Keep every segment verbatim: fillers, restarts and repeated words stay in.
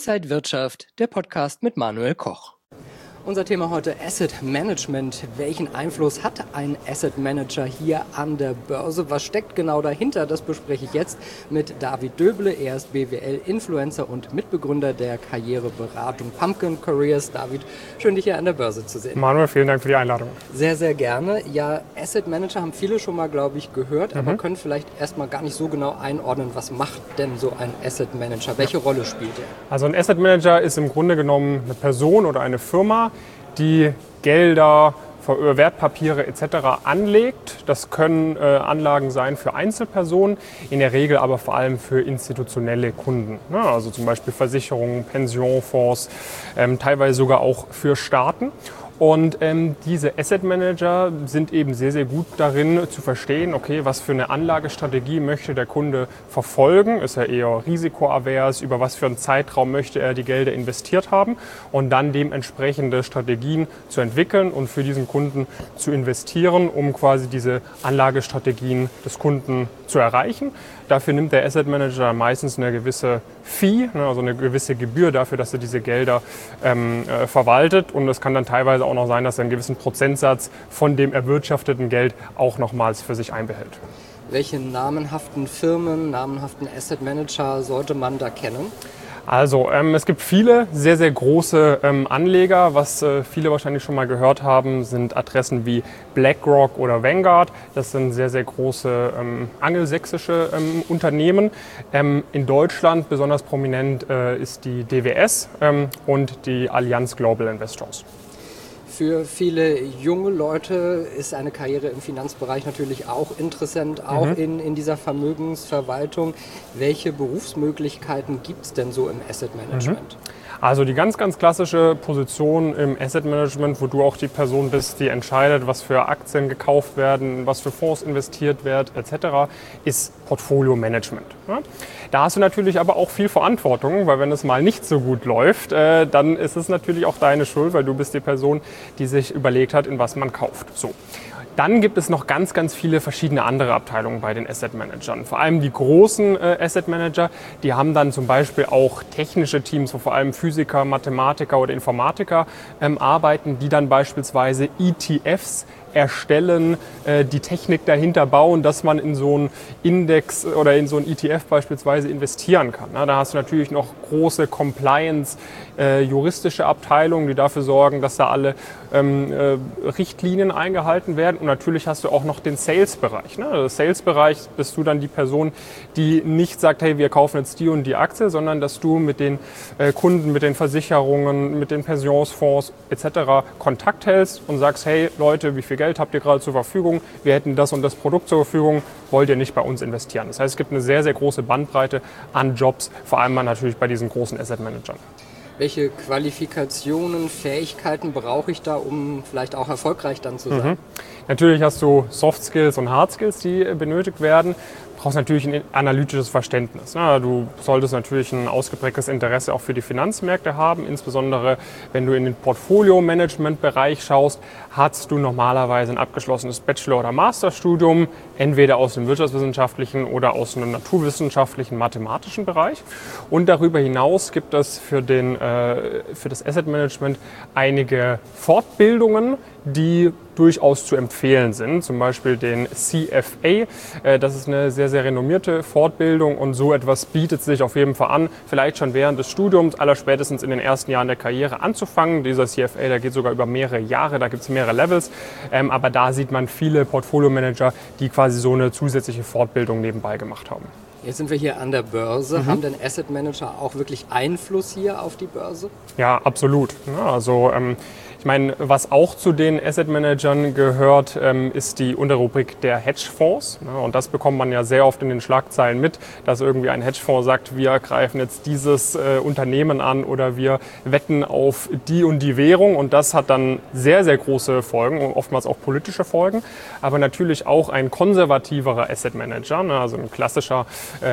Inside Wirtschaft, der Podcast mit Manuel Koch. Unser Thema heute Asset Management. Welchen Einfluss hat ein Asset Manager hier an der Börse? Was steckt genau dahinter? Das bespreche ich jetzt mit David Döble. Er ist B W L-Influencer und Mitbegründer der Karriereberatung Pumpkin Careers. David, schön, dich hier an der Börse zu sehen. Manuel, vielen Dank für die Einladung. Sehr, sehr gerne. Ja, Asset Manager haben viele schon mal, glaube ich, gehört, mhm. aber können vielleicht erstmal gar nicht so genau einordnen, was macht denn so ein Asset Manager? Welche ja. Rolle spielt er? Also ein Asset Manager ist im Grunde genommen eine Person oder eine Firma, die Gelder, Wertpapiere et cetera anlegt. Das können äh, Anlagen sein für Einzelpersonen, in der Regel aber vor allem für institutionelle Kunden. Ne? Also zum Beispiel Versicherungen, Pensionfonds, ähm, teilweise sogar auch für Staaten. Und ähm, diese Asset Manager sind eben sehr, sehr gut darin zu verstehen, okay, was für eine Anlagestrategie möchte der Kunde verfolgen? Ist er eher risikoavers? Über was für einen Zeitraum möchte er die Gelder investiert haben? Und dann dementsprechende Strategien zu entwickeln und für diesen Kunden zu investieren, um quasi diese Anlagestrategien des Kunden zu erreichen. Dafür nimmt der Asset Manager meistens eine gewisse Fee, also eine gewisse Gebühr dafür, dass er diese Gelder ähm, äh, verwaltet. Und es kann dann teilweise auch noch sein, dass er einen gewissen Prozentsatz von dem erwirtschafteten Geld auch nochmals für sich einbehält. Welche namenhaften Firmen, namenhaften Asset Manager sollte man da kennen? Also ähm, es gibt viele sehr, sehr große ähm, Anleger. Was äh, viele wahrscheinlich schon mal gehört haben, sind Adressen wie BlackRock oder Vanguard. Das sind sehr, sehr große ähm, angelsächsische ähm, Unternehmen. Ähm, in Deutschland besonders prominent äh, ist die D W S ähm, und die Allianz Global Investors. Für viele junge Leute ist eine Karriere im Finanzbereich natürlich auch interessant, auch mhm. in, in dieser Vermögensverwaltung. Welche Berufsmöglichkeiten gibt es denn so im Asset Management? Mhm. Also die ganz, ganz klassische Position im Asset Management, wo du auch die Person bist, die entscheidet, was für Aktien gekauft werden, was für Fonds investiert wird et cetera, ist Portfolio Management. Ja? Da hast du natürlich aber auch viel Verantwortung, weil wenn es mal nicht so gut läuft, äh, dann ist es natürlich auch deine Schuld, weil du bist die Person, die sich überlegt hat, in was man kauft. So. Dann gibt es noch ganz, ganz viele verschiedene andere Abteilungen bei den Asset Managern. Vor allem die großen äh, Asset Manager, die haben dann zum Beispiel auch technische Teams, wo vor allem Physiker, Mathematiker oder Informatiker ähm, arbeiten, die dann beispielsweise E T Fs erstellen, äh, die Technik dahinter bauen, dass man in so einen Index oder in so einen E T F beispielsweise investieren kann. Na, da hast du natürlich noch große Compliance, äh, juristische Abteilungen, die dafür sorgen, dass da alle ähm, äh, Richtlinien eingehalten werden. Und natürlich hast du auch noch den Sales-Bereich. Ne? Im Sales-Bereich bist du dann die Person, die nicht sagt, hey, wir kaufen jetzt die und die Aktie, sondern dass du mit den äh, Kunden, mit den Versicherungen, mit den Pensionsfonds et cetera Kontakt hältst und sagst, hey Leute, wie viel Geld habt ihr gerade zur Verfügung? Wir hätten das und das Produkt zur Verfügung. Wollt ihr nicht bei uns investieren? Das heißt, es gibt eine sehr, sehr große Bandbreite an Jobs, vor allem natürlich bei diesen großen Asset Managern. Welche Qualifikationen, Fähigkeiten brauche ich da, um vielleicht auch erfolgreich dann zu sein? Mhm. Natürlich hast du Soft Skills und Hard Skills, die benötigt werden. Du brauchst natürlich ein analytisches Verständnis. Du solltest natürlich ein ausgeprägtes Interesse auch für die Finanzmärkte haben. Insbesondere, wenn du in den Portfolio-Management-Bereich schaust, hast du normalerweise ein abgeschlossenes Bachelor- oder Masterstudium, entweder aus dem wirtschaftswissenschaftlichen oder aus einem naturwissenschaftlichen, mathematischen Bereich. Und darüber hinaus gibt es für, den, äh, für das Asset Management einige Fortbildungen, die durchaus zu empfehlen sind, zum Beispiel den C F A. Das ist eine sehr, sehr renommierte Fortbildung und so etwas bietet sich auf jeden Fall an, vielleicht schon während des Studiums, allerspätestens in den ersten Jahren der Karriere anzufangen. Dieser C F A, der geht sogar über mehrere Jahre, da gibt es mehrere Levels, aber da sieht man viele Portfolio-Manager, die quasi so eine zusätzliche Fortbildung nebenbei gemacht haben. Jetzt sind wir hier an der Börse. Mhm. Haben denn Asset Manager auch wirklich Einfluss hier auf die Börse? Ja, absolut. Also ähm, ich meine, was auch zu den Asset Managern gehört, ähm, ist die Unterrubrik der Hedgefonds. Und das bekommt man ja sehr oft in den Schlagzeilen mit, dass irgendwie ein Hedgefonds sagt, wir greifen jetzt dieses äh, Unternehmen an oder wir wetten auf die und die Währung. Und das hat dann sehr, sehr große Folgen und oftmals auch politische Folgen. Aber natürlich auch ein konservativerer Asset Manager, also ein klassischer äh,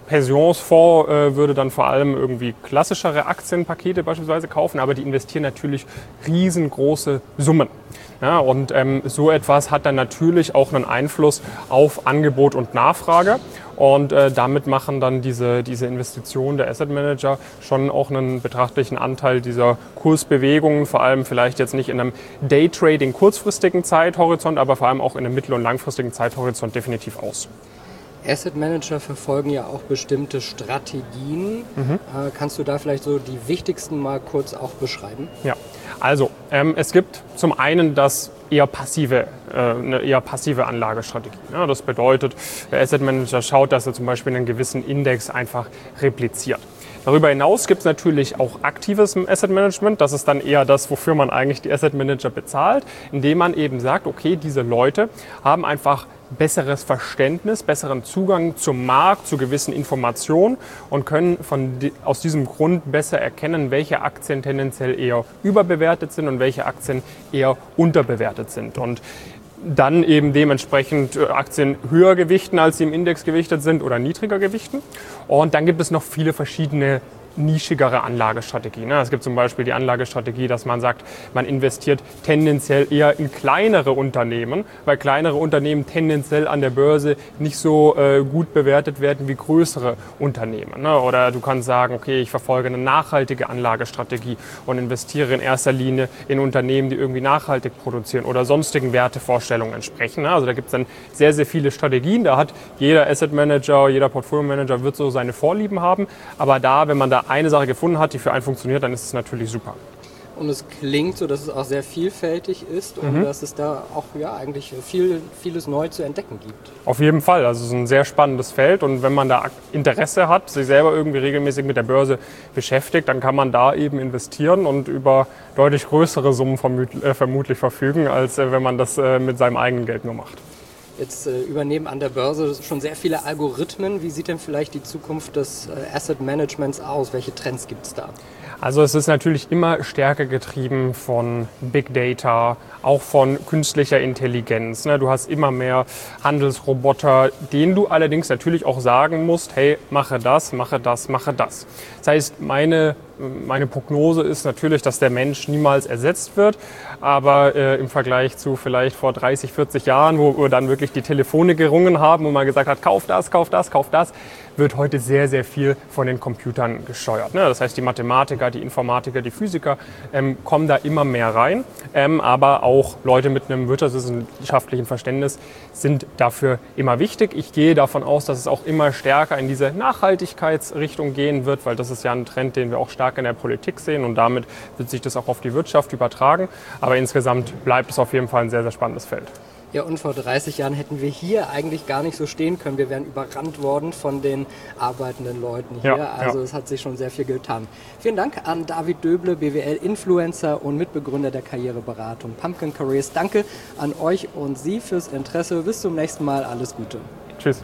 Pensionsfonds äh, würde dann vor allem irgendwie klassischere Aktienpakete beispielsweise kaufen, aber die investieren natürlich riesengroße Summen. Ja, und ähm, so etwas hat dann natürlich auch einen Einfluss auf Angebot und Nachfrage. Und äh, damit machen dann diese, diese Investitionen der Asset Manager schon auch einen betrachtlichen Anteil dieser Kursbewegungen, vor allem vielleicht jetzt nicht in einem Daytrading kurzfristigen Zeithorizont, aber vor allem auch in einem mittel- und langfristigen Zeithorizont definitiv aus. Asset Manager verfolgen ja auch bestimmte Strategien. Mhm. Äh, kannst du da vielleicht so die wichtigsten mal kurz auch beschreiben? Ja, also ähm, es gibt zum einen das eher passive, äh, eine eher passive Anlagestrategie. Ja, das bedeutet, der Asset Manager schaut, dass er zum Beispiel einen gewissen Index einfach repliziert. Darüber hinaus gibt es natürlich auch aktives Asset Management. Das ist dann eher das, wofür man eigentlich die Asset Manager bezahlt, indem man eben sagt, okay, diese Leute haben einfach besseres Verständnis, besseren Zugang zum Markt, zu gewissen Informationen und können von, aus diesem Grund besser erkennen, welche Aktien tendenziell eher überbewertet sind und welche Aktien eher unterbewertet sind. Und dann eben dementsprechend Aktien höher gewichten, als sie im Index gewichtet sind oder niedriger gewichten. Und dann gibt es noch viele verschiedene nischigere Anlagestrategien. Es gibt zum Beispiel die Anlagestrategie, dass man sagt, man investiert tendenziell eher in kleinere Unternehmen, weil kleinere Unternehmen tendenziell an der Börse nicht so äh, gut bewertet werden wie größere Unternehmen. Oder du kannst sagen, okay, ich verfolge eine nachhaltige Anlagestrategie und investiere in erster Linie in Unternehmen, die irgendwie nachhaltig produzieren oder sonstigen Wertevorstellungen entsprechen. Also da gibt es dann sehr, sehr viele Strategien. Da hat jeder Asset Manager, jeder Portfolio Manager wird so seine Vorlieben haben. Aber da, wenn man da eine Sache gefunden hat, die für einen funktioniert, dann ist es natürlich super. Und es klingt so, dass es auch sehr vielfältig ist und mhm. dass es da auch ja, eigentlich viel, vieles neu zu entdecken gibt. Auf jeden Fall. Also es ist ein sehr spannendes Feld und wenn man da Interesse hat, sich selber irgendwie regelmäßig mit der Börse beschäftigt, dann kann man da eben investieren und über deutlich größere Summen vermutlich verfügen, als wenn man das mit seinem eigenen Geld nur macht. Jetzt äh, übernehmen an der Börse schon sehr viele Algorithmen. Wie sieht denn vielleicht die Zukunft des äh, Asset Managements aus? Welche Trends gibt es da? Also es ist natürlich immer stärker getrieben von Big Data, auch von künstlicher Intelligenz. Du hast immer mehr Handelsroboter, denen du allerdings natürlich auch sagen musst, hey, mache das, mache das, mache das. Das heißt, meine Meine Prognose ist natürlich, dass der Mensch niemals ersetzt wird, aber äh, im Vergleich zu vielleicht vor dreißig, vierzig Jahren, wo wir dann wirklich die Telefone gerungen haben und man gesagt hat, kauf das, kauf das, kauf das, wird heute sehr, sehr viel von den Computern gesteuert. Ne? Das heißt, die Mathematiker, die Informatiker, die Physiker ähm, kommen da immer mehr rein, ähm, aber auch Leute mit einem wirtschaftswissenschaftlichen Verständnis sind dafür immer wichtig. Ich gehe davon aus, dass es auch immer stärker in diese Nachhaltigkeitsrichtung gehen wird, weil das ist ja ein Trend, den wir auch stark in der Politik sehen und damit wird sich das auch auf die Wirtschaft übertragen. Aber insgesamt bleibt es auf jeden Fall ein sehr, sehr spannendes Feld. Ja, und vor dreißig Jahren hätten wir hier eigentlich gar nicht so stehen können. Wir wären überrannt worden von den arbeitenden Leuten hier. Ja, also ja. Es hat sich schon sehr viel getan. Vielen Dank an David Döble, B W L-Influencer und Mitbegründer der Karriereberatung Pumpkin Careers. Danke an euch und Sie fürs Interesse. Bis zum nächsten Mal. Alles Gute. Tschüss.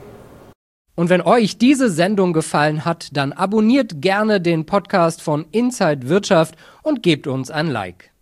Und wenn euch diese Sendung gefallen hat, dann abonniert gerne den Podcast von Inside Wirtschaft und gebt uns ein Like.